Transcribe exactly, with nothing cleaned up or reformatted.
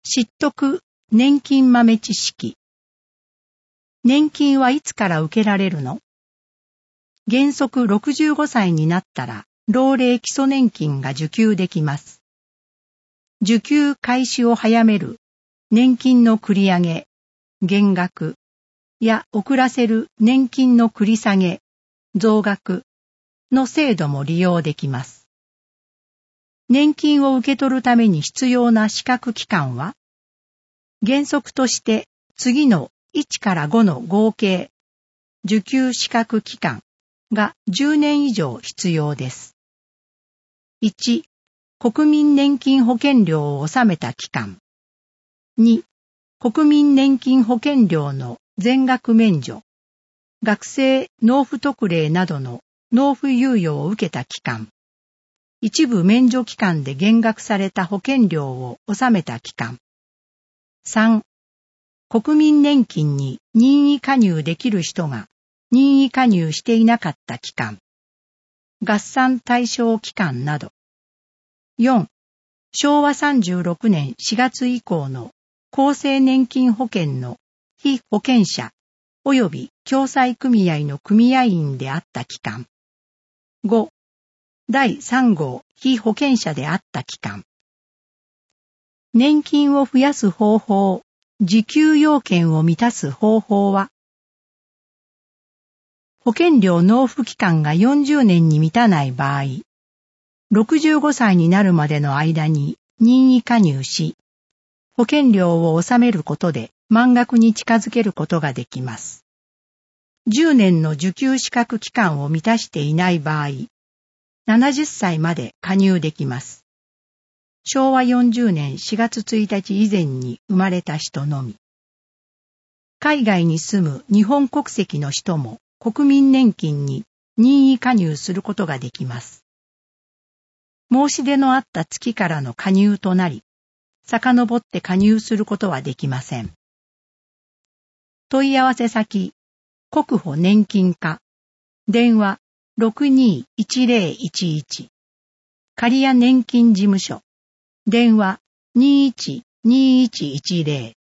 知っとく年金豆知識。年金はいつから受けられるの？原則ろくじゅうごさいになったら、老齢基礎年金が受給できます。受給開始を早める、年金の繰り上げ、減額や遅らせる年金の繰り下げ、増額の制度も利用できます。年金を受け取るために必要な資格期間は、原則として次のいちからごの合計、受給資格期間がじゅうねん以上必要です。いち、国民年金保険料を納めた期間。に、国民年金保険料の全額免除、学生納付特例などの納付猶予を受けた期間。一部免除期間で減額された保険料を納めた期間。さん、国民年金に任意加入できる人が任意加入していなかった期間。合算対象期間など。よん、しょうわさんじゅうろくねんしがつ以降の厚生年金保険の被保険者及び共済組合の組合員であった期間。ご、だいさん号被保険者であった期間。年金を増やす方法、受給要件を満たす方法は、保険料納付期間がよんじゅうねんに満たない場合、ろくじゅうごさいになるまでの間に任意加入し、保険料を納めることで満額に近づけることができます。じゅうねんの受給資格期間を満たしていない場合、ななじゅっさいまで加入できます。しょうわよんじゅうねんしがつついたち以前に生まれた人のみ。海外に住む日本国籍の人も国民年金に任意加入することができます。申し出のあった月からの加入となり、遡って加入することはできません。問い合わせ先、国保年金課、電話 ろくにーいちぜろいちいち、刈谷年金事務所、電話 にーいちにーいちいちぜろ